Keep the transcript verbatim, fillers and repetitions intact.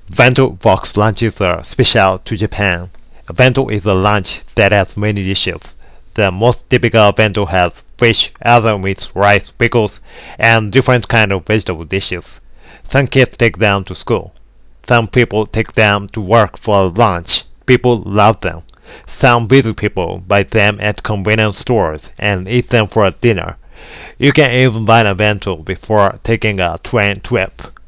Bento box lunches are special to Japan. A bento is a lunch that has many dishes. The most typical bento has fish, other meats, rice, pickles, and different kind of vegetable dishes. Some kids take them to school. Some people take them to work for lunch. People love them. Some busy people buy them at convenience stores and eat them for dinner. You can even buy a bento before taking a train trip.